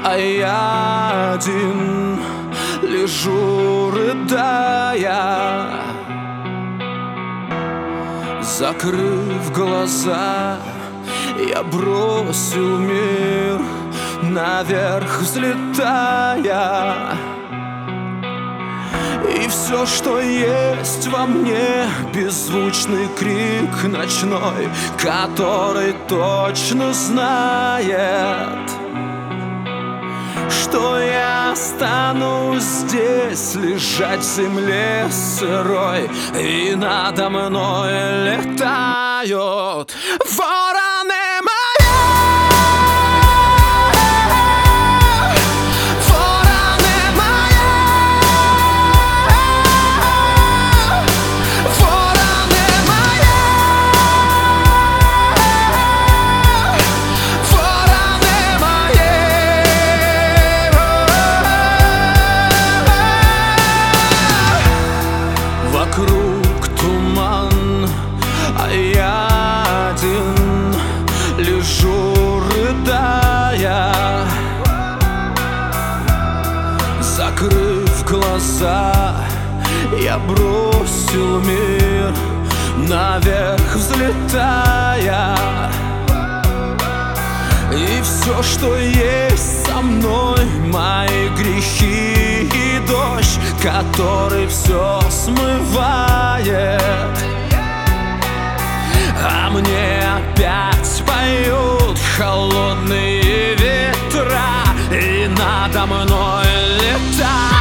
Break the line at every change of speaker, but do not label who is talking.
А я один лежу, рыдая, закрыв глаза, я бросил мир наверх, взлетая. И все, что есть во мне, беззвучный крик ночной, который точно знает, что я останусь здесь, лежать в земле сырой, и надо мной летают вороны. Вокруг туман, а я один лежу, рыдая, закрыв глаза, я бросил мир наверх, взлетая. И все, что есть со мной, мои грехи и дождь, который все смывает. А мне опять поют холодные ветра, и надо мной летать.